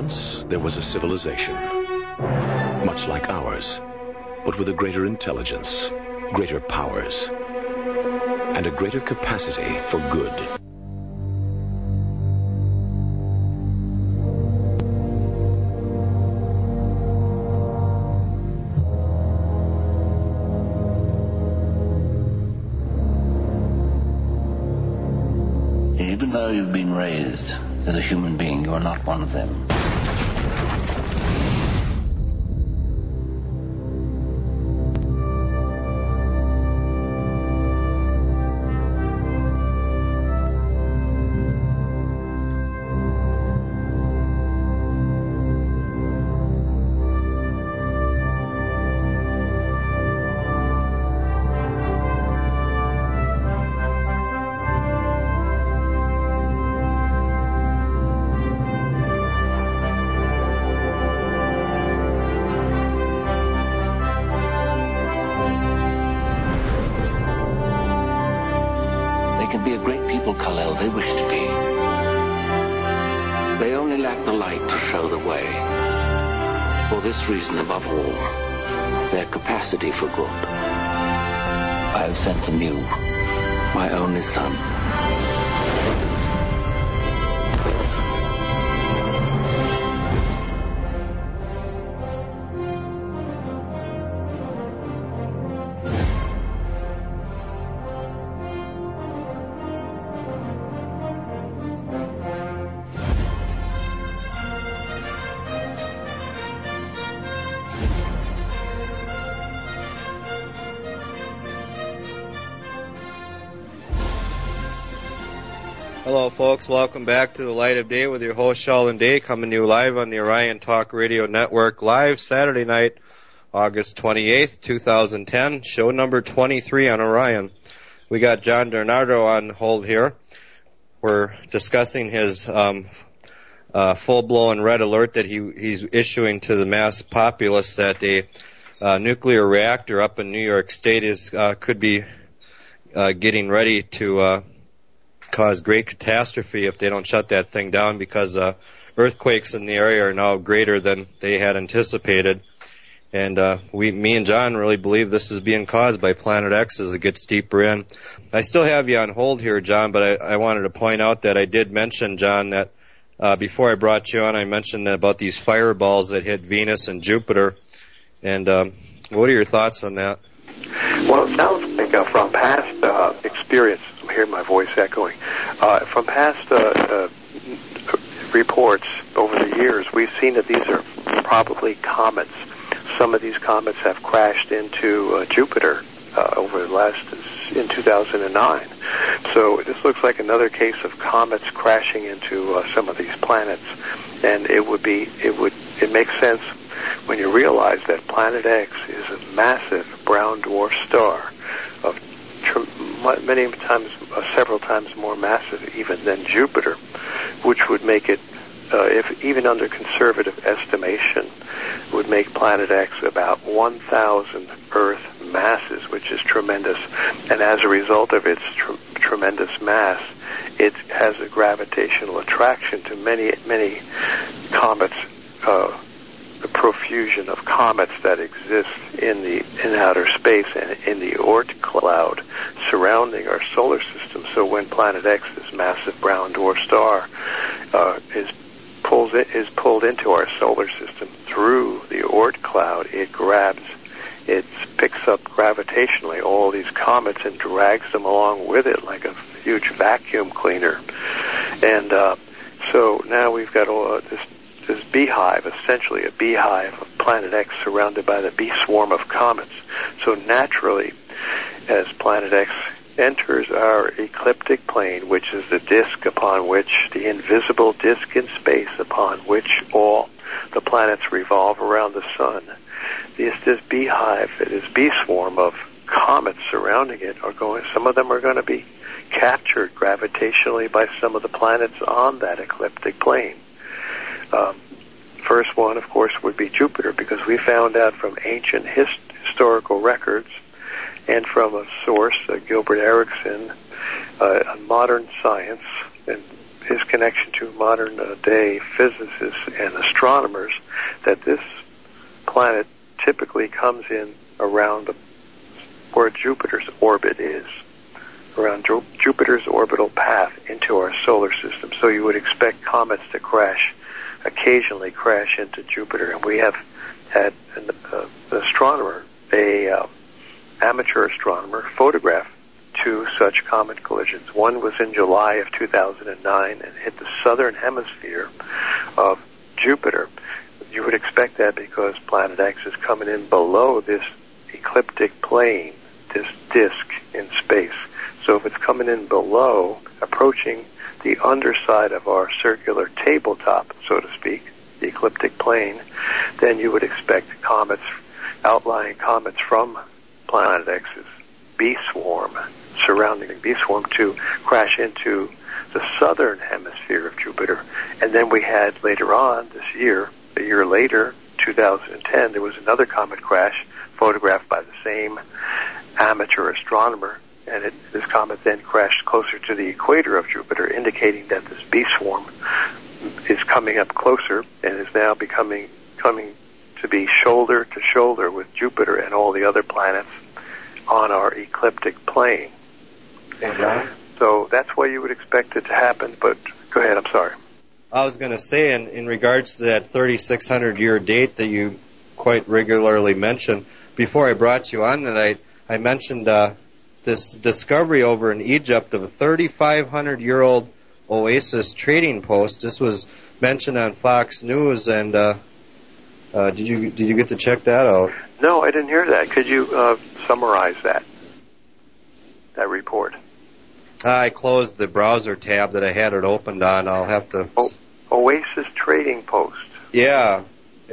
Once there was a civilization, much like ours, but with a greater intelligence, greater powers, and a greater capacity for good. Even though you've been raised as a human being, you are not one of them. Be a great people, Kal-El, they wish to be. They only lack the light to show the way. For this reason, above all, their capacity for good. I have sent them you, my only son. Hello, folks. Welcome back to the Light of Day with your host, Sheldon Day, coming to you live on the Orion Talk Radio Network, live Saturday night, August 28th, 2010, show number 23 on Orion. We got John Bernardo on hold here. We're discussing his full-blown red alert that he's issuing to the mass populace that a nuclear reactor up in New York State could be getting ready to cause great catastrophe if they don't shut that thing down, because earthquakes in the area are now greater than they had anticipated. And me and John really believe this is being caused by Planet X as it gets deeper in. I still have you on hold here, John, but I wanted to point out that I did mention, John, that before I brought you on, I mentioned about these fireballs that hit Venus and Jupiter. And what are your thoughts on that? Well, it sounds like from past experience, I hear my voice echoing, from past reports over the years, we've seen that these are probably comets. Some of these comets have crashed into Jupiter over the in 2009. So this looks like another case of comets crashing into some of these planets, and it makes sense when you realize that Planet X is a massive brown dwarf star of several times more massive even than Jupiter, which would make it, if even under conservative estimation, would make Planet X about 1,000 Earth masses, which is tremendous. And as a result of its tremendous mass, it has a gravitational attraction to many, many comets, the profusion of comets that exist in outer space and in the Oort cloud surrounding our solar system. So when Planet X, this massive brown dwarf star, is pulled into our solar system through the Oort cloud, it picks up gravitationally all these comets and drags them along with it like a huge vacuum cleaner. And so now we've got all this beehive, essentially a beehive of Planet X surrounded by the bee swarm of comets. So naturally, as Planet X enters our ecliptic plane, which is the disk upon which, the invisible disk in space upon which all the planets revolve around the sun, this beehive, this bee swarm of comets surrounding it some of them are going to be captured gravitationally by some of the planets on that ecliptic plane. First one, of course, would be Jupiter, because we found out from ancient historical records and from a source, Gilbert Erickson, on Modern Science, and his connection to modern day physicists and astronomers, that this planet typically comes in around where Jupiter's orbit is, around Jupiter's orbital path into our solar system. So you would expect comets to occasionally crash into Jupiter. And we have had an astronomer, amateur astronomer, photograph 2 such comet collisions. One was in July of 2009 and hit the southern hemisphere of Jupiter. You would expect that because Planet X is coming in below this ecliptic plane, this disk in space. So if it's coming in below, approaching the underside of our circular tabletop, so to speak, the ecliptic plane, then you would expect outlying comets from Planet X's B-swarm, surrounding B-swarm, to crash into the southern hemisphere of Jupiter. And then we had later on this year, a year later, 2010, there was another comet crash photographed by the same amateur astronomer, and this comet then crashed closer to the equator of Jupiter, indicating that this B-swarm is coming up closer and is now coming to be shoulder to shoulder with Jupiter and all the other planets on our ecliptic plane. Yeah. So that's why you would expect it to happen, but go ahead, I'm sorry. I was going to say, in regards to that 3,600-year date that you quite regularly mention, before I brought you on tonight, I mentioned this discovery over in Egypt of a 3,500-year-old oasis trading post. This was mentioned on Fox News, and did you get to check that out? No, I didn't hear that. Could you summarize that report? I closed the browser tab that I had it opened on. I'll have to... Oasis Trading Post. Yeah.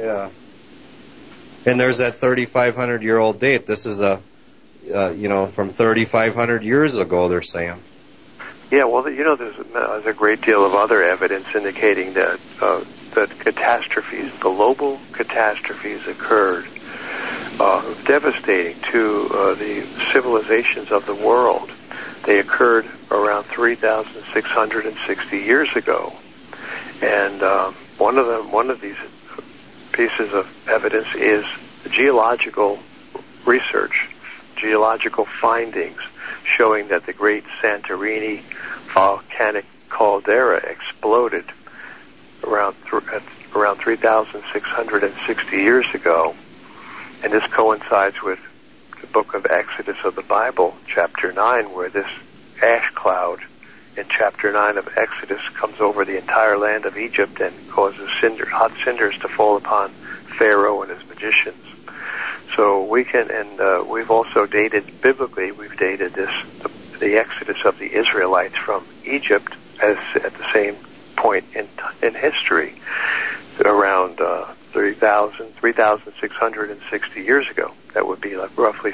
And there's that 3,500-year-old date. This is from 3,500 years ago, they're saying. Yeah, well, there's a great deal of other evidence indicating that catastrophes, global catastrophes, occurred, devastating to the civilizations of the world. They occurred around 3,660 years ago, and one of these pieces of evidence is geological research, geological findings showing that the great Santorini volcanic caldera exploded around 3,660 years ago, and this coincides with the book of Exodus of the Bible, chapter 9, where this ash cloud in chapter 9 of Exodus comes over the entire land of Egypt and causes hot cinders to fall upon Pharaoh and his magicians. So we've also dated, biblically, we've dated the Exodus of the Israelites from Egypt as at the same point in history, around 3,660 years ago. That would be like roughly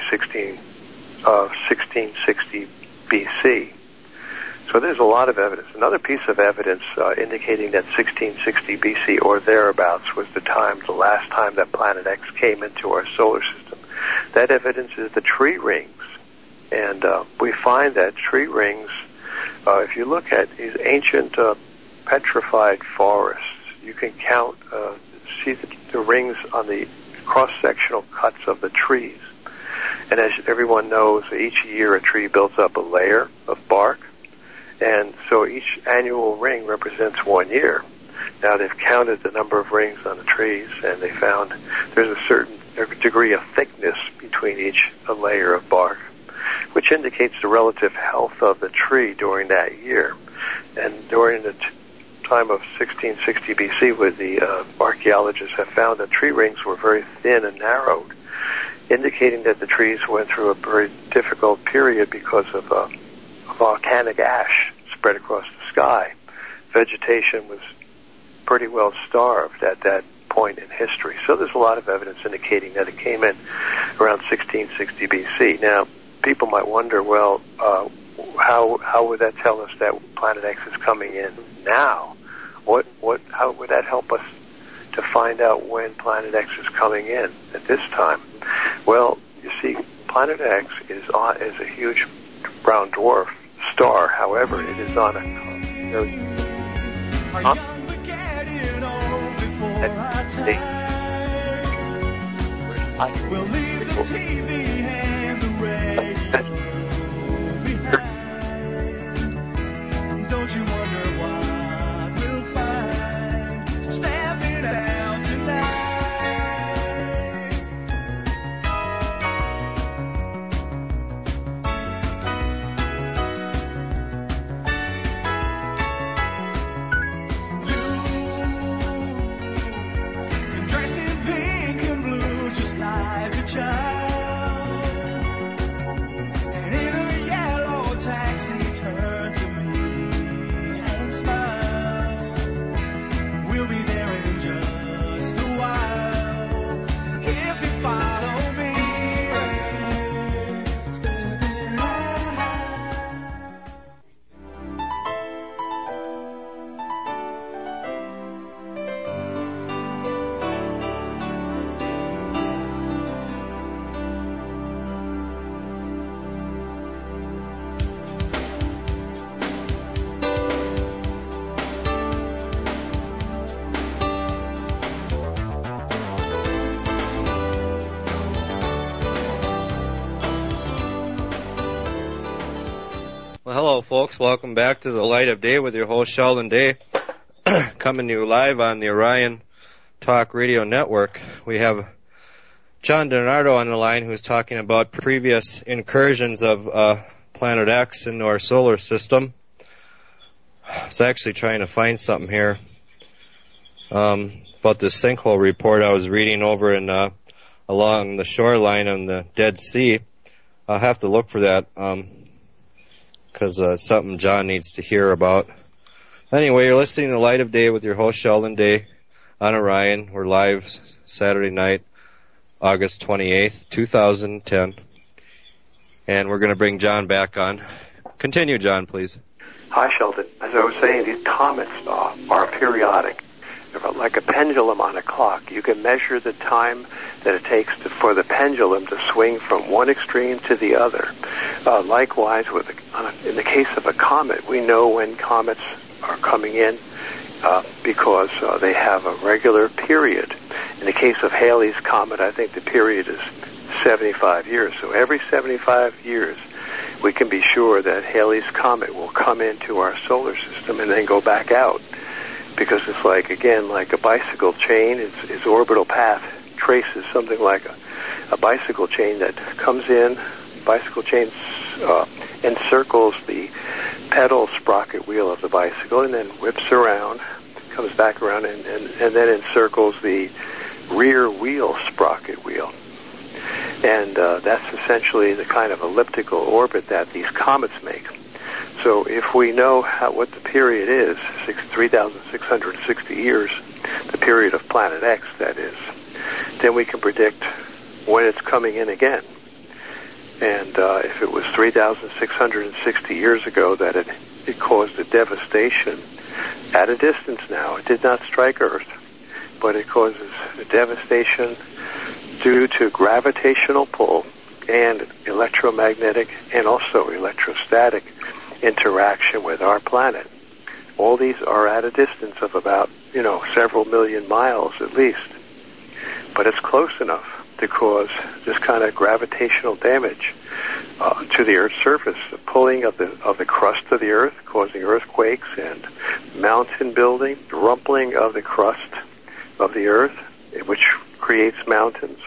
1660 BC. So there's a lot of evidence. Another piece of evidence indicating that 1660 BC or thereabouts was the last time that Planet X came into our solar system. That evidence is the tree rings. And we find that tree rings, if you look at these ancient petrified forests, you can see the rings on the cross-sectional cuts of the trees. And as everyone knows, each year a tree builds up a layer of bark, and so each annual ring represents 1 year. Now they've counted the number of rings on the trees, and they found there's a certain degree of thickness between each layer of bark, which indicates the relative health of the tree during that year. And during the time of 1660 BC, where the archaeologists have found that tree rings were very thin and narrowed, indicating that the trees went through a very difficult period because of volcanic ash spread across the sky. Vegetation was pretty well starved at that point in history. So there's a lot of evidence indicating that it came in around 1660 BC. Now, people might wonder, well, how would that tell us that Planet X is coming in now? How would that help us to find out when Planet X is coming in at this time? Well, you see, Planet X is a huge brown dwarf star. However, it is on a We'll leave the TV and the radio behind. Don't you wonder what we'll find stepping out tonight? You can dress in pink and blue just like a child, and in a yellow taxi turn to me and smile. We'll be there in just a while if you follow me. Stepping out. Well, hello, folks. Welcome back to the Light of Day with your host, Sheldon Day, coming to you live on the Orion Talk Radio Network. We have John DiNardo on the line, who's talking about previous incursions of Planet X into our solar system. I was actually trying to find something here about this sinkhole report I was reading over in along the shoreline on the Dead Sea. I'll have to look for that. Because it's something John needs to hear about. Anyway, you're listening to Light of Day with your host, Sheldon Day, on Orion. We're live Saturday night, August 28th, 2010. And we're going to bring John back on. Continue, John, please. Hi, Sheldon. As I was saying, these comets are periodic. They're like a pendulum on a clock. You can measure the time that it takes for the pendulum to swing from one extreme to the other. Likewise, in the case of a comet, we know when comets are coming in because they have a regular period. In the case of Halley's Comet, I think the period is 75 years. So every 75 years, we can be sure that Halley's Comet will come into our solar system and then go back out. Because it's like, again, like a bicycle chain. Its orbital path traces something like a bicycle chain that comes in. Bicycle chain encircles the pedal sprocket wheel of the bicycle and then whips around, comes back around, and then encircles the rear wheel sprocket wheel. And that's essentially the kind of elliptical orbit that these comets make. So if we know what the period is, 3,660 years, the period of Planet X, that is, then we can predict when it's coming in again. And if it was 3,660 years ago that it caused a devastation at a distance now, it did not strike Earth, but it causes a devastation due to gravitational pull and electromagnetic and also electrostatic interaction with our planet. All these are at a distance of about, several million miles at least. But it's close enough to cause this kind of gravitational damage to the Earth's surface, the pulling of the crust of the Earth, causing earthquakes and mountain building, rumpling of the crust of the Earth, which creates mountains.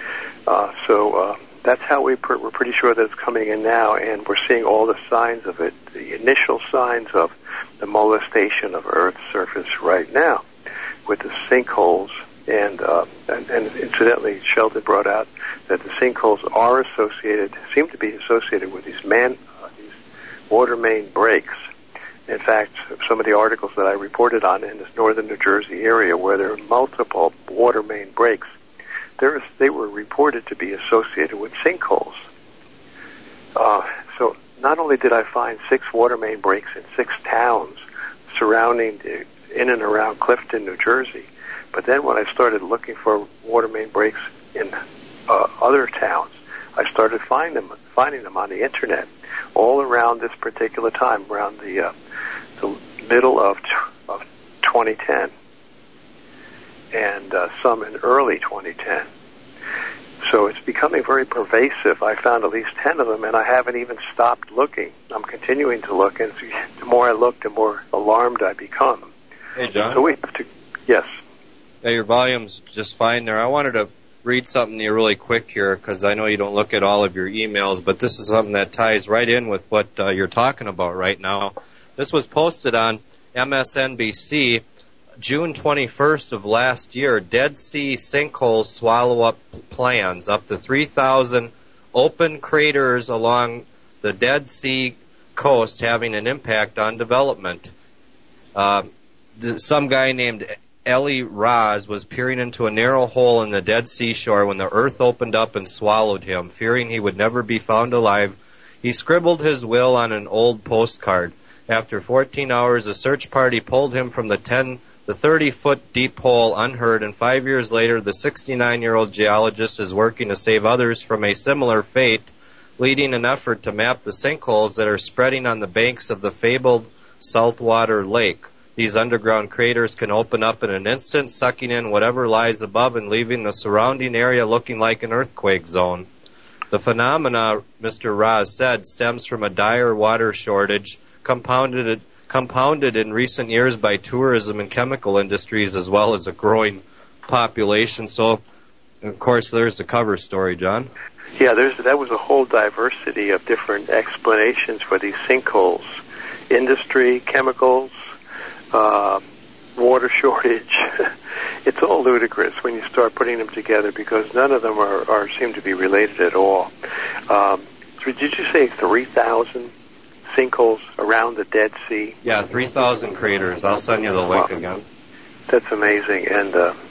So that's how we're pretty sure that it's coming in now, and we're seeing all the signs of it, the initial signs of the molestation of Earth's surface right now with the sinkholes. And incidentally, Sheldon brought out that the sinkholes seem to be associated with these water main breaks. In fact, some of the articles that I reported on in this northern New Jersey area where there are multiple water main breaks, they were reported to be associated with sinkholes. So not only did I find 6 water main breaks in 6 towns surrounding in and around Clifton, New Jersey, but then when I started looking for water main breaks in other towns, I started finding them on the internet all around this particular time, around the middle of 2010 and some in early 2010. So it's becoming very pervasive. I found at least 10 of them, and I haven't even stopped looking. I'm continuing to look, and the more I look, the more alarmed I become. Hey, John. So we have to, yes. Yeah, your volume's just fine there. I wanted to read something to you really quick here because I know you don't look at all of your emails, but this is something that ties right in with what you're talking about right now. This was posted on MSNBC June 21st of last year. Dead Sea sinkholes swallow up plans. Up to 3,000 open craters along the Dead Sea coast having an impact on development. Some guy named Eli Raz was peering into a narrow hole in the Dead Sea shore when the earth opened up and swallowed him. Fearing he would never be found alive, he scribbled his will on an old postcard. After 14 hours, a search party pulled him from the 30-foot deep hole unheard, and 5 years later, the 69-year-old geologist is working to save others from a similar fate, leading an effort to map the sinkholes that are spreading on the banks of the fabled saltwater lake. These underground craters can open up in an instant, sucking in whatever lies above and leaving the surrounding area looking like an earthquake zone. The phenomena, Mr. Raz said, stems from a dire water shortage, compounded in recent years by tourism and chemical industries, as well as a growing population. So, of course, there's the cover story, John. Yeah, that was a whole diversity of different explanations for these sinkholes. Industry, chemicals, water shortage. It's all ludicrous when you start putting them together because none of them seem to be related at all. Did you say 3,000 sinkholes around the Dead Sea? Yeah, 3,000 craters. I'll send you the link again. That's amazing, and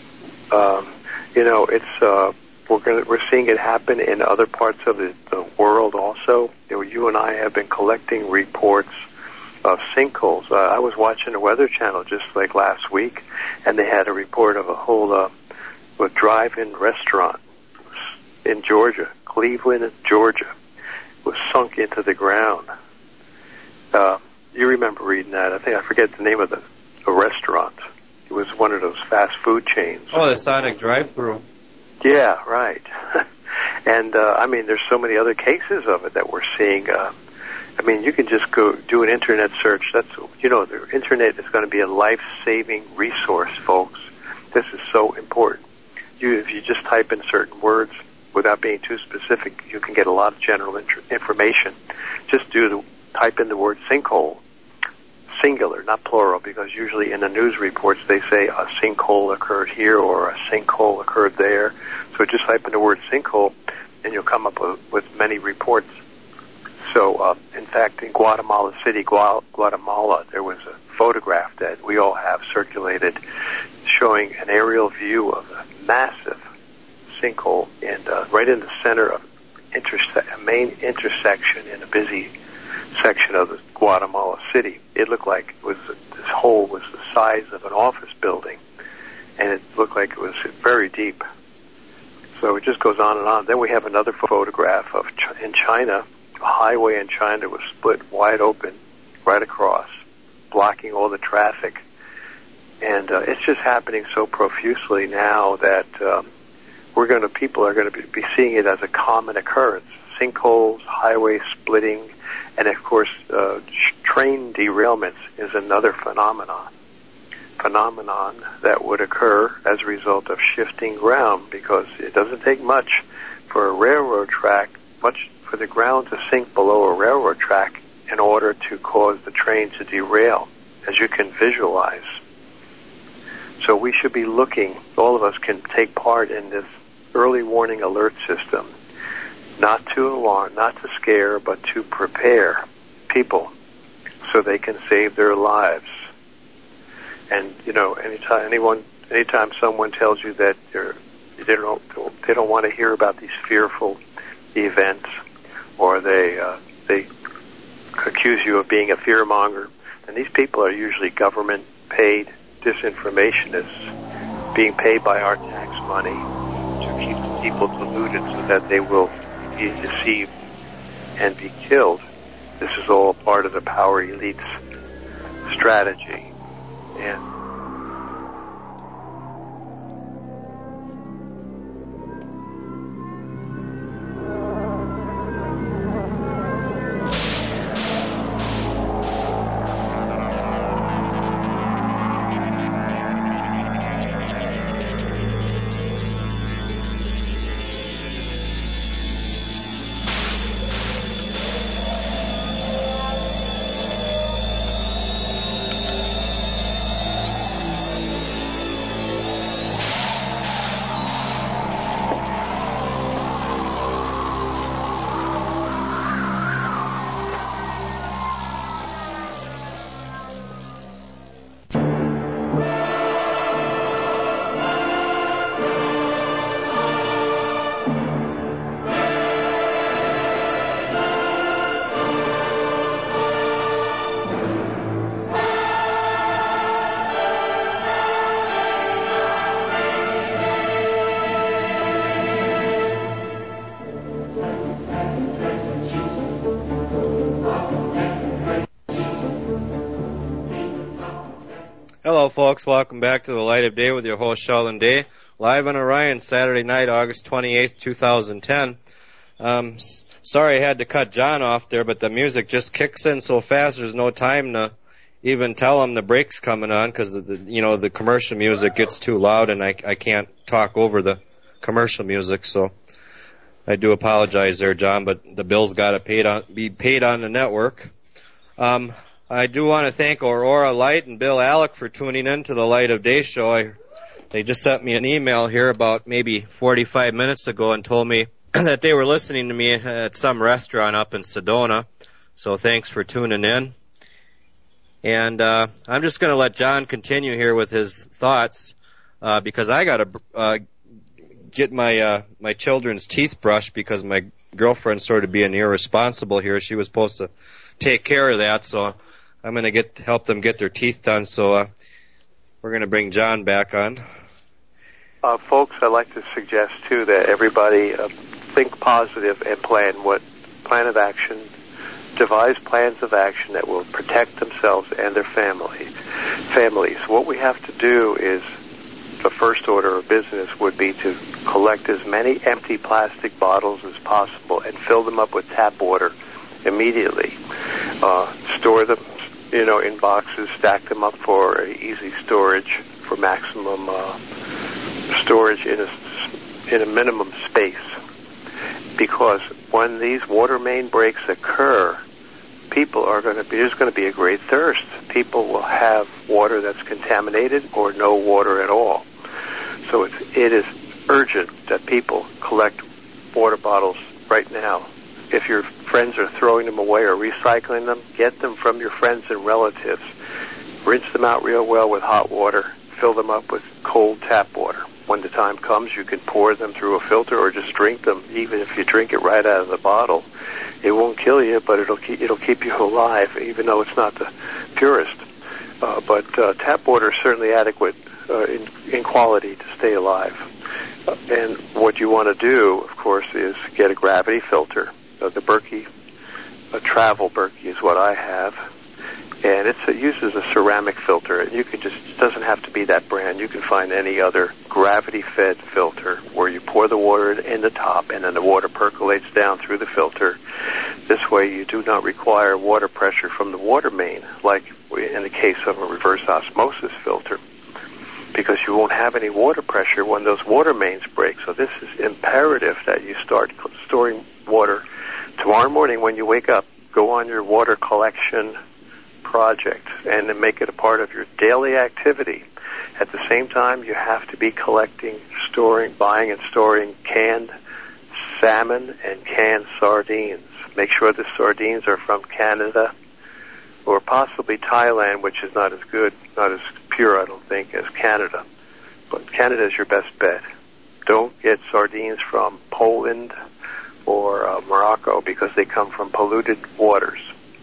it's we're seeing it happen in other parts of the world also. You and I have been collecting reports of sinkholes. I was watching the Weather Channel just like last week, and they had a report of a whole drive-in restaurant in Georgia, Cleveland, Georgia, was sunk into the ground. You remember reading that? I forget the name of the restaurant. It was one of those fast food chains. Oh, the Sonic drive-thru. Yeah, right. And, there's so many other cases of it that we're seeing. You can just go do an internet search. The internet is going to be a life-saving resource, folks. This is so important. If you just type in certain words without being too specific, you can get a lot of general information. Just type in the word sinkhole, singular, not plural, because usually in the news reports they say a sinkhole occurred here or a sinkhole occurred there. So just type in the word sinkhole, and you'll come up with many reports. So, in fact, in Guatemala City, Guatemala, there was a photograph that we all have circulated showing an aerial view of a massive sinkhole right in the center of a main intersection in a busy section of the Guatemala City. It looked like this hole was the size of an office building, and it looked like it was very deep. So it just goes on and on. Then we have another photograph in China. A highway in China was split wide open right across, blocking all the traffic. And it's just happening so profusely now that people are going to be seeing it as a common occurrence. Sinkholes, highway splitting, and of course, train derailments is another phenomenon that would occur as a result of shifting ground, because it doesn't take much for a railroad track, for the ground to sink below a railroad track in order to cause the train to derail, as you can visualize. So we should be looking, all of us can take part in this early warning alert system, not to alarm, not to scare, but to prepare people so they can save their lives. And, anytime someone tells you that they don't want to hear about these fearful events, or they accuse you of being a fearmonger, and these people are usually government-paid. Disinformation is being paid by our tax money to keep people deluded so that they will be deceived and be killed. This is all part of the power elite's strategy. And folks. Welcome back to the Light of Day with your host, Sheldon Day. Live on Orion, Saturday night, August 28th, 2010. Sorry I had to cut John off there, but the music just kicks in so fast there's no time to even tell him the break's coming on because, the commercial music gets too loud and I can't talk over the commercial music. So I do apologize there, John, but the bill's got to be paid on the network. I do want to thank Aurora Light and Bill Alec for tuning in to the Light of Day show. They just sent me an email here about maybe 45 minutes ago and told me that they were listening to me at some restaurant up in Sedona. So thanks for tuning in. And I'm just going to let John continue here with his thoughts because I got to get my children's teeth brushed because my girlfriend's sort of being irresponsible here. She was supposed to take care of that, so I'm going to help them get their teeth done. So we're going to bring John back on. Folks, I'd like to suggest, too, that everybody think positive and devise plans of action that will protect themselves and their families. What we have to do is, the first order of business would be to collect as many empty plastic bottles as possible and fill them up with tap water immediately. Store them, in boxes, stack them up for easy storage, for maximum storage in a minimum space. Because when these water main breaks occur, there's going to be a great thirst. People will have water that's contaminated or no water at all. So it is urgent that people collect water bottles right now. If your friends are throwing them away or recycling them, get them from your friends and relatives. Rinse them out real well with hot water. Fill them up with cold tap water. When the time comes, you can pour them through a filter or just drink them. Even if you drink it right out of the bottle, it won't kill you, but it'll keep you alive, even though it's not the purest. But tap water is certainly adequate in quality to stay alive. And what you want to do, of course, is get a gravity filter. The Berkey, a Travel Berkey is what I have. And it uses a ceramic filter. And it doesn't have to be that brand. You can find any other gravity-fed filter where you pour the water in the top and then the water percolates down through the filter. This way you do not require water pressure from the water main, like in the case of a reverse osmosis filter, because you won't have any water pressure when those water mains break. So this is imperative that you start storing water. Tomorrow morning when you wake up, go on your water collection project and then make it a part of your daily activity. At the same time, you have to be buying and storing canned salmon and canned sardines. Make sure the sardines are from Canada or possibly Thailand, which is not as good, not as pure, I don't think, as Canada. But Canada is your best bet. Don't get sardines from Poland or Morocco because they come from polluted waters.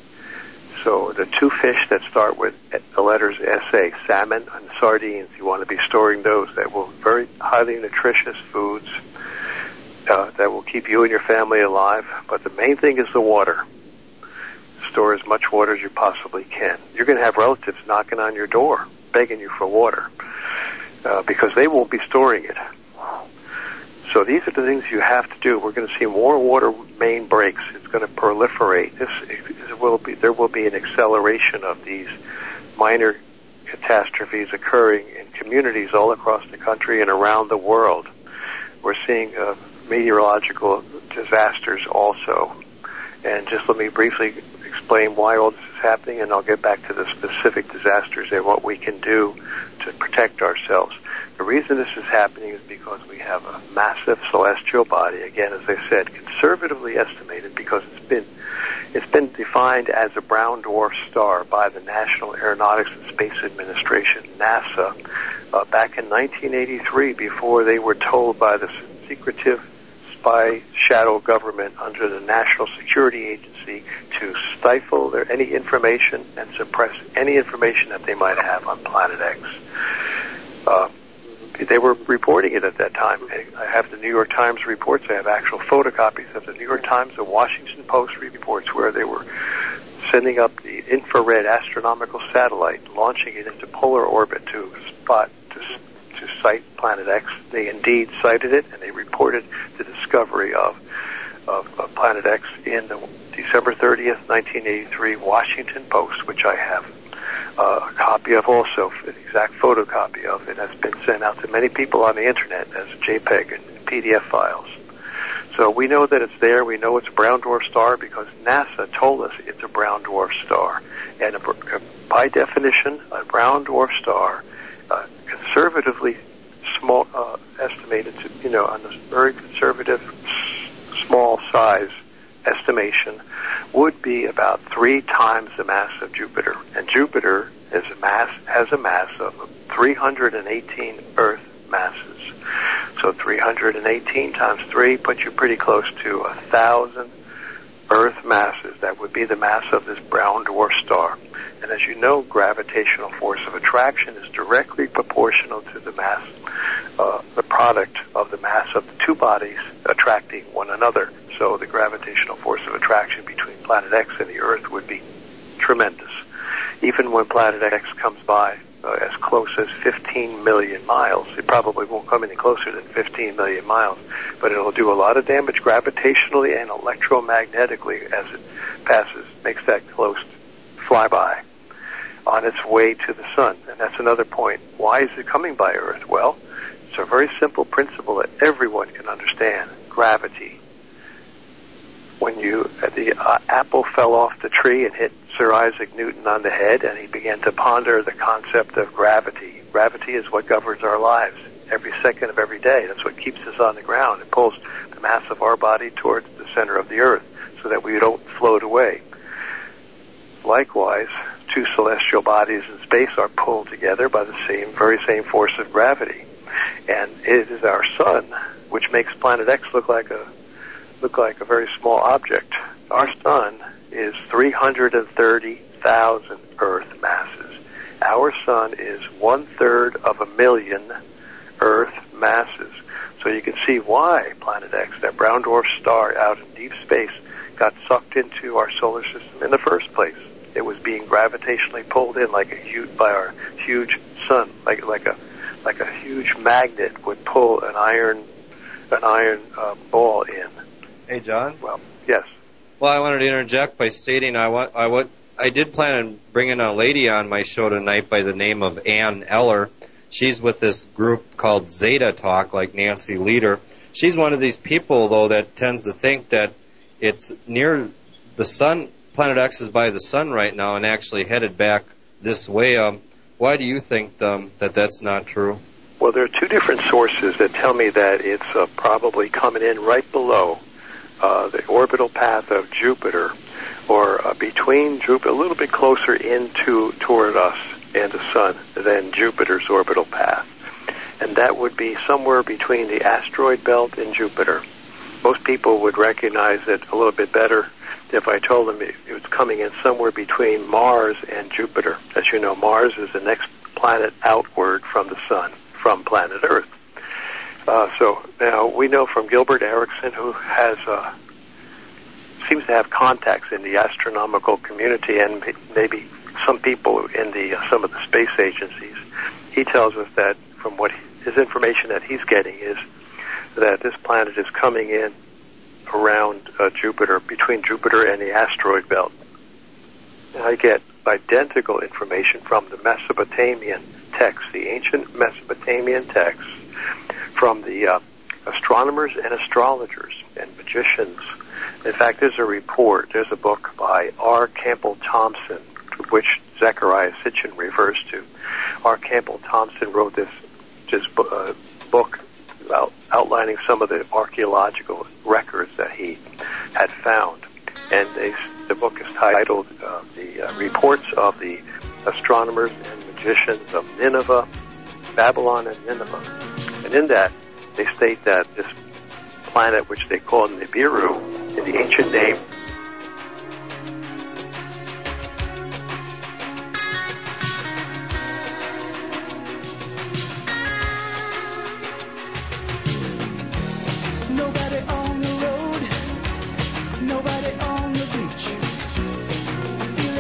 So the two fish that start with the letters SA, salmon and sardines, you want to be storing those. That will very highly nutritious foods that will keep you and your family alive. But the main thing is the water. Store as much water as you possibly can. You're going to have relatives knocking on your door, begging you for water, because they won't be storing it. So these are the things you have to do. We're going to see more water main breaks. It's going to proliferate. There will be an acceleration of these minor catastrophes occurring in communities all across the country and around the world. We're seeing meteorological disasters also. And just let me briefly explain why all this is happening, and I'll get back to the specific disasters and what we can do to protect ourselves. The reason this is happening is because we have a massive celestial body, again, as I said, conservatively estimated, because it's been defined as a brown dwarf star by the National Aeronautics and Space Administration, NASA, back in 1983, before they were told by the secretive spy shadow government under the National Security Agency to stifle any information and suppress any information that they might have on Planet X. They were reporting it at that time. I have the New York Times reports. I have actual photocopies of the New York Times and Washington Post reports where they were sending up the infrared astronomical satellite, launching it into polar orbit to sight Planet X. They indeed sighted it, and they reported the discovery of Planet X in the December 30th, 1983 Washington Post, which I have a copy of also, an exact photocopy of. It has been sent out to many people on the internet as JPEG and PDF files. So we know that it's there. We know it's a brown dwarf star because NASA told us it's a brown dwarf star. And by definition, a brown dwarf star, conservatively small, estimated to, on this very conservative small size estimation, would be about 3 times the mass of Jupiter. And Jupiter has a mass of 318 Earth masses. So 318 times 3 puts you pretty close to 1,000 Earth masses. That would be the mass of this brown dwarf star. And as you know, gravitational force of attraction is directly proportional to the mass, the product of the mass of the two bodies attracting one another. So the gravitational force of attraction between Planet X and the Earth would be tremendous. Even when Planet X comes by as close as 15 million miles, it probably won't come any closer than 15 million miles, but it'll do a lot of damage gravitationally and electromagnetically as it passes, makes that close flyby on its way to the sun. And that's another point. Why is it coming by Earth? Well, it's a very simple principle that everyone can understand. Gravity. When the apple fell off the tree and hit Sir Isaac Newton on the head, and he began to ponder the concept of gravity. Gravity is what governs our lives every second of every day. That's what keeps us on the ground. It pulls the mass of our body towards the center of the Earth so that we don't float away. Likewise, two celestial bodies in space are pulled together by the very same force of gravity. And it is our sun which makes Planet X look like a very small object. Our sun is 330,000 Earth masses. Our sun is 1/3 of a million Earth masses. So you can see why Planet X, that brown dwarf star out in deep space, got sucked into our solar system in the first place. It was being gravitationally pulled in by our huge sun, like a huge magnet would pull an iron ball in. Hey, John? Well, yes. Well, I wanted to interject by stating I did plan on bringing a lady on my show tonight by the name of Ann Eller. She's with this group called Zeta Talk, like Nancy Lieder. She's one of these people, though, that tends to think that it's near the sun. Planet X is by the sun right now and actually headed back this way. Why do you think that that's not true? Well, there are two different sources that tell me that it's probably coming in right below the orbital path of Jupiter, or between Jupiter, a little bit closer toward us and the sun than Jupiter's orbital path. And that would be somewhere between the asteroid belt and Jupiter. Most people would recognize it a little bit better if I told them it was coming in somewhere between Mars and Jupiter. As you know, Mars is the next planet outward from the sun, from planet Earth. So now we know from Gilbert Erickson, who seems to have contacts in the astronomical community and maybe some people in some of the space agencies. He tells us that from his information that he's getting is that this planet is coming in around Jupiter, between Jupiter and the asteroid belt. And I get identical information from the Mesopotamian texts, the ancient Mesopotamian texts, from the astronomers and astrologers and magicians. In fact, there's a book by R. Campbell Thompson, which Zechariah Sitchin refers to. R. Campbell Thompson wrote this book outlining some of the archaeological records that he had found. And the book is titled The Reports of the Astronomers and Magicians of Nineveh, Babylon and Nineveh. And in that, they state that this planet, which they call Nibiru, in the ancient name, Nobody on the road, nobody on the beach. Feel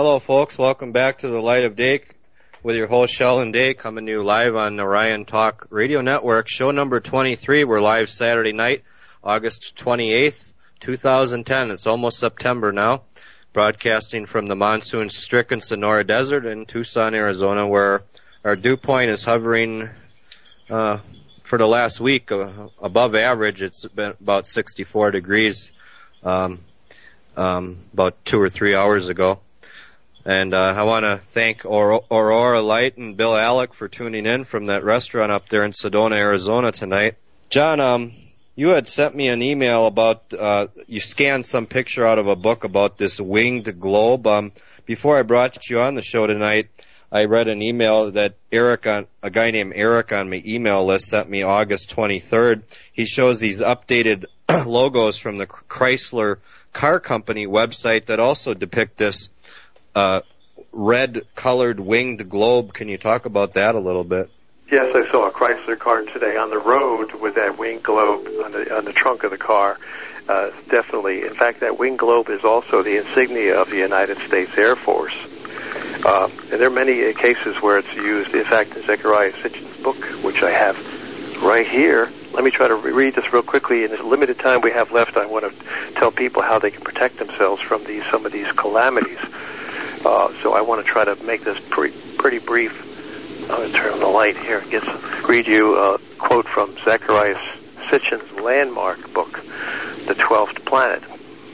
Hello, folks. Welcome back to the Light of Day with your host, Sheldon Day, coming to you live on Orion Talk Radio Network. Show number 23. We're live Saturday night, August 28th, 2010. It's almost September now. Broadcasting from the monsoon-stricken Sonora Desert in Tucson, Arizona, where our dew point is hovering for the last week above average. It's been about 64 degrees about 2 or 3 hours ago. And I want to thank Aurora Light and Bill Alec for tuning in from that restaurant up there in Sedona, Arizona tonight. John, you had sent me an email about, you scanned some picture out of a book about this winged globe. Before I brought you on the show tonight, I read an email that a guy named Eric on my email list sent me August 23rd. He shows these updated logos from the Chrysler Car Company website that also depict this red-colored winged globe. Can you talk about that a little bit? Yes, I saw a Chrysler car today on the road with that winged globe on the trunk of the car. Definitely. In fact, that winged globe is also the insignia of the United States Air Force. And there are many cases where it's used. In fact, in Zechariah Sitchin's book, which I have right here, let me try to read this real quickly. In the limited time we have left, I want to tell people how they can protect themselves from some of these calamities. So I want to try to make this pretty brief. I'm going to turn on the light here. Read you a quote from Zechariah Sitchin's landmark book, The 12th Planet.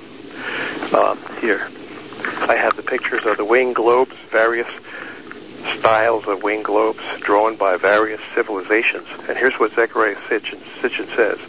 Here, I have the pictures of the winged globes, various styles of winged globes drawn by various civilizations. And here's what Zechariah Sitchin says.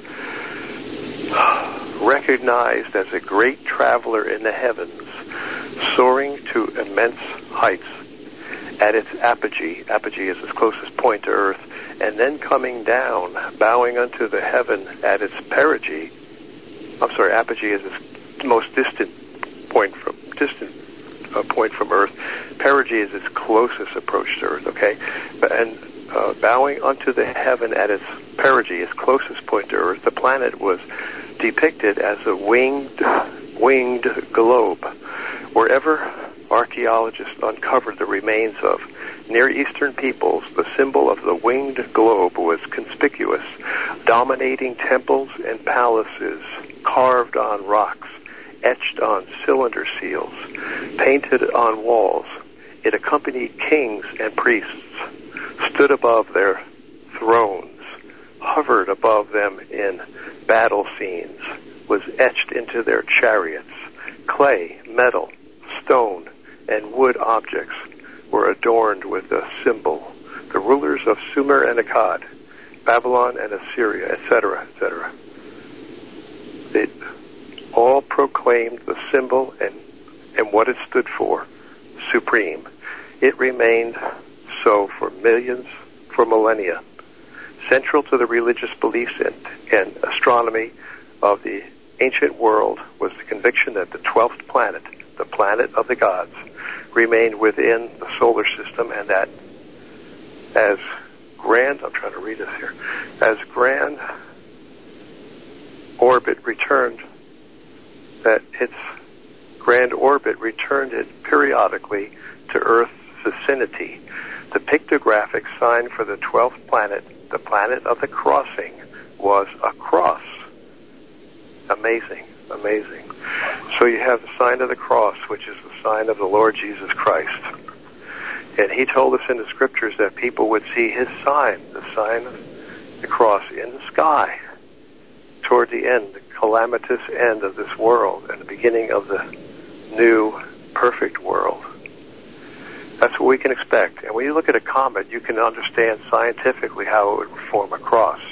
Recognized as a great traveler in the heavens, soaring to immense heights at its apogee is its closest point to Earth, and then coming down, bowing unto the heaven at its perigee. Apogee is its most distant point from Earth. Perigee is its closest approach to Earth. Okay, and bowing unto the heaven at its perigee, its closest point to Earth, the planet was depicted as a winged globe. Wherever archaeologists uncovered the remains of Near Eastern peoples, the symbol of the winged globe was conspicuous, dominating temples and palaces, carved on rocks, etched on cylinder seals, painted on walls. It accompanied kings and priests, stood above their thrones, hovered above them in battle scenes, was etched into their chariots. Clay, metal, stone, and wood objects were adorned with the symbol. The rulers of Sumer and Akkad, Babylon and Assyria, etc., etc. They all proclaimed the symbol and what it stood for, supreme. It remained so for millennia. Central to the religious beliefs and astronomy of the ancient world was the conviction that the 12th planet, the planet of the gods, remained within the solar system, and that as grand orbit returned it periodically to Earth's vicinity. The pictographic sign for the 12th planet, the planet of the crossing, was a cross. Amazing. So you have the sign of the cross, which is the sign of the Lord Jesus Christ. And he told us in the scriptures that people would see his sign, the sign of the cross, in the sky toward the end, the calamitous end of this world and the beginning of the new perfect world. That's what we can expect. And when you look at a comet, you can understand scientifically how it would form a cross.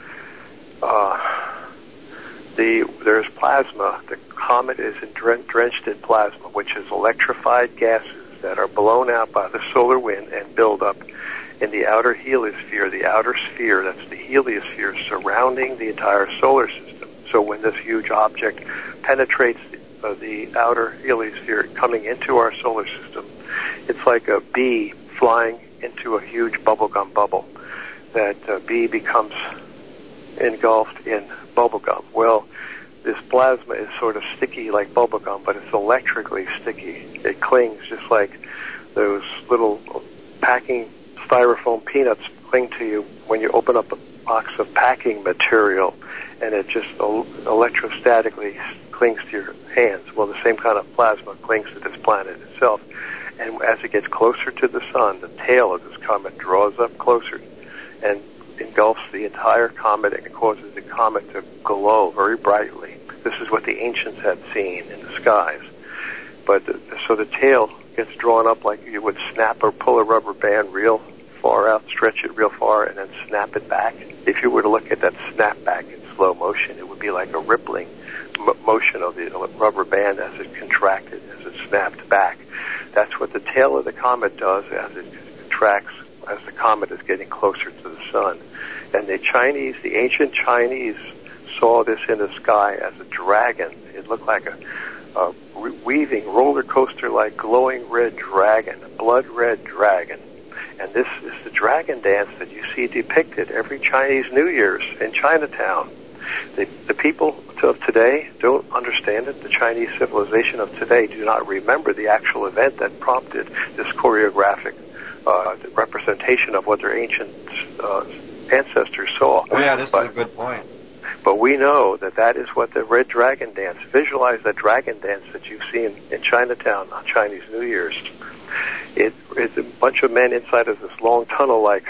There's plasma. The comet is drenched in plasma, which is electrified gases that are blown out by the solar wind and build up in the outer heliosphere, the outer sphere, that's the heliosphere surrounding the entire solar system. So when this huge object penetrates the outer heliosphere coming into our solar system, it's like a bee flying into a huge bubblegum bubble. That bee becomes engulfed in bubblegum. Well, this plasma is sort of sticky like bubblegum, but it's electrically sticky. It clings just like those little packing styrofoam peanuts cling to you when you open up a box of packing material, and it just electrostatically clings to your hands. Well, the same kind of plasma clings to this planet itself. And as it gets closer to the sun, the tail of this comet draws up closer and engulfs the entire comet, and it causes the comet to glow very brightly. This is what the ancients had seen in the skies. But so the tail gets drawn up like you would snap or pull a rubber band real far out, stretch it real far, and then snap it back. If you were to look at that snap back in slow motion, it would be like a rippling motion of the rubber band as it contracted, as it snapped back. That's what the tail of the comet does as it contracts, as the comet is getting closer to the sun. And the ancient Chinese saw this in the sky as a dragon. It looked like a weaving roller coaster like glowing red dragon, a blood red dragon. And this is the dragon dance that you see depicted every Chinese New Year's in Chinatown. The people of today don't understand it. The Chinese civilization of today do not remember the actual event that prompted this choreographic representation of what their ancient ancestors saw. Oh, yeah, this is a good point. But we know that is what the red dragon dance, visualize that dragon dance that you've seen in Chinatown on Chinese New Year's. It's a bunch of men inside of this long tunnel-like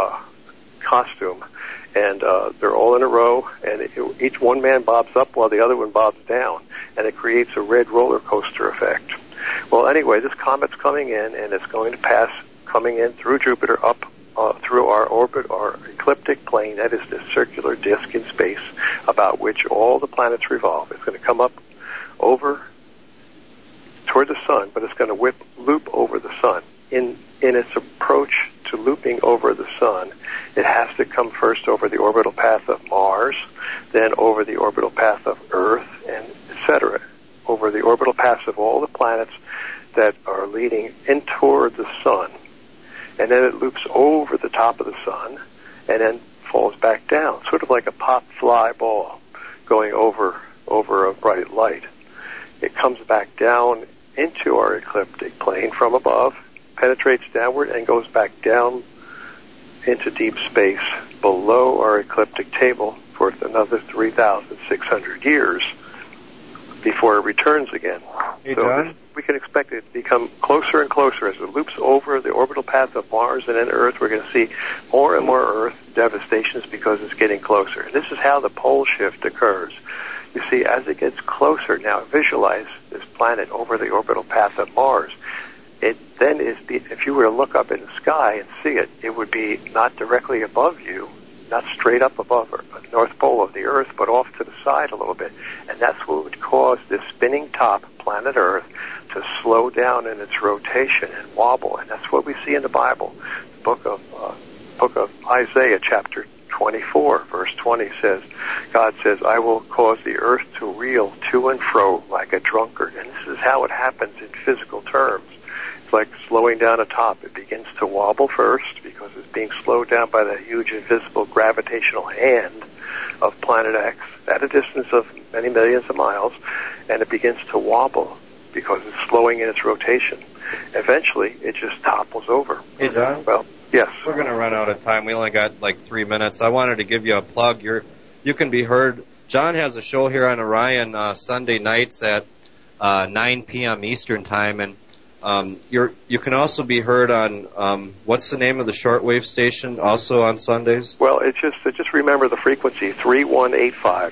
costume, and they're all in a row, and each one man bobs up while the other one bobs down, and it creates a red roller coaster effect. Well, anyway, this comet's coming in, and it's going to pass, coming in through Jupiter, up through our orbit, our ecliptic plane, that is the circular disk in space about which all the planets revolve. It's going to come up over toward the sun, but it's going to loop over the sun. In its approach to looping over the sun, it has to come first over the orbital path of Mars, then over the orbital path of Earth, and etc., over the orbital paths of all the planets that are leading in toward the sun. And then it loops over the top of the sun and then falls back down, sort of like a pop fly ball going over a bright light. It comes back down into our ecliptic plane from above, penetrates downward, and goes back down into deep space below our ecliptic table for another 3,600 years before it returns again. Hey, John? We can expect it to become closer and closer as it loops over the orbital path of Mars and then Earth. We're going to see more and more Earth devastations because it's getting closer. And this is how the pole shift occurs. You see, as it gets closer, now visualize this planet over the orbital path of Mars. It then is, if you were to look up in the sky and see it, it would be not directly above you, not straight up above the North Pole of the Earth, but off to the side a little bit. And that's what would cause this spinning top, planet Earth, to slow down in its rotation and wobble. And that's what we see in the Bible. The book of Isaiah, chapter 24, verse 20 says, God says, I will cause the earth to reel to and fro like a drunkard. And this is how it happens in physical terms. It's like slowing down a top. It begins to wobble first because it's being slowed down by the huge invisible gravitational hand of planet X at a distance of many millions of miles, and it begins to wobble because it's slowing in its rotation. Eventually, it just topples over. Hey, John? Well, yes. We're going to run out of time. We only got like 3 minutes. I wanted to give you a plug. You can be heard. John has a show here on Orion Sunday nights at 9 p.m. Eastern Time, and you can also be heard on what's the name of the shortwave station also on Sundays? Well, just remember the frequency 3185,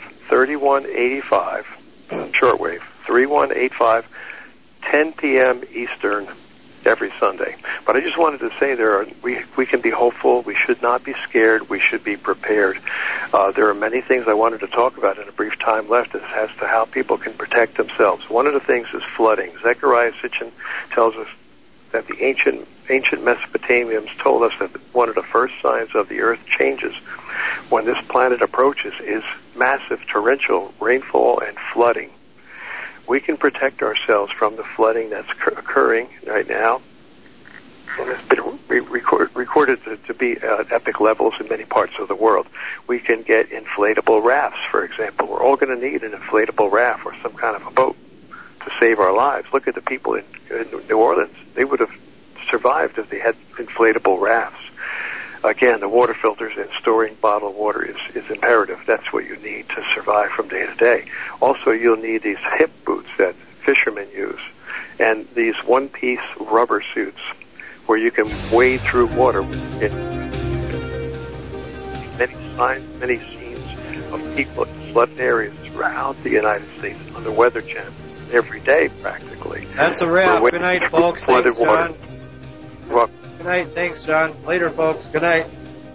3185 shortwave, 3185, 10 p.m. Eastern every Sunday. But I just wanted to say we can be hopeful. We should not be scared. We should be prepared. There are many things I wanted to talk about in a brief time left as to how people can protect themselves. One of the things is flooding. Zechariah Sitchin tells us that the ancient Mesopotamians told us that one of the first signs of the earth changes when this planet approaches is massive torrential rainfall and flooding. We can protect ourselves from the flooding that's occurring right now. And it's been recorded to be at epic levels in many parts of the world. We can get inflatable rafts, for example. We're all going to need an inflatable raft or some kind of a boat to save our lives. Look at the people in New Orleans. They would have survived if they had inflatable rafts. Again, the water filters and storing bottled water is imperative. That's what you need to survive from day to day. Also, you'll need these hip boots that fishermen use, and these one-piece rubber suits where you can wade through water. Many scenes of people in flooded areas throughout the United States on the Weather Channel every day, practically. That's a wrap. Good night, folks. Thanks, John. Well, good night. Thanks, John. Later, folks. Good night.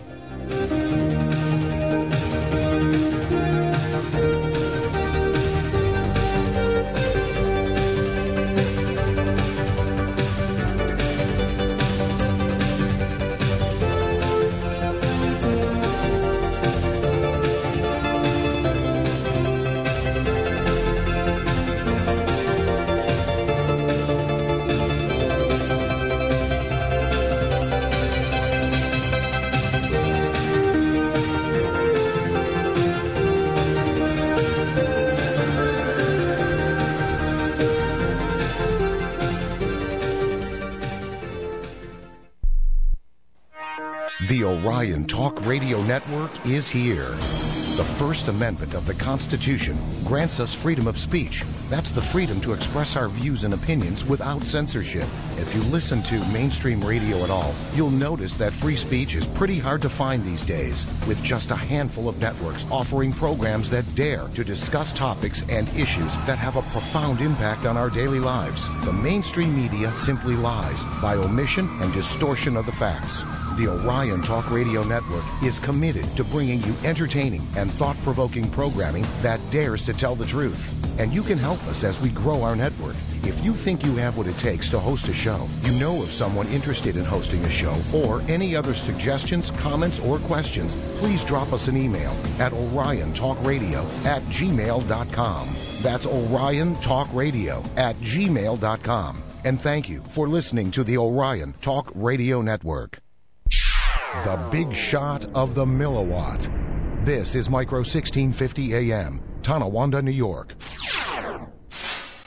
The Orion Talk Radio Network is here. The First Amendment of the Constitution grants us freedom of speech. That's the freedom to express our views and opinions without censorship. If you listen to mainstream radio at all, you'll notice that free speech is pretty hard to find these days, with just a handful of networks offering programs that dare to discuss topics and issues that have a profound impact on our daily lives. The mainstream media simply lies by omission and distortion of the facts. The Orion Talk Radio Network is committed to bringing you entertaining and thought-provoking programming that dares to tell the truth. And you can help us as we grow our network. If you think you have what it takes to host a show, you know of someone interested in hosting a show, or any other suggestions, comments, or questions, please drop us an email at oriontalkradio@gmail.com. That's oriontalkradio@gmail.com. And thank you for listening to the Orion Talk Radio Network. The Big Shot of the Milliwatt. This is Micro 1650 AM, Tonawanda, New York.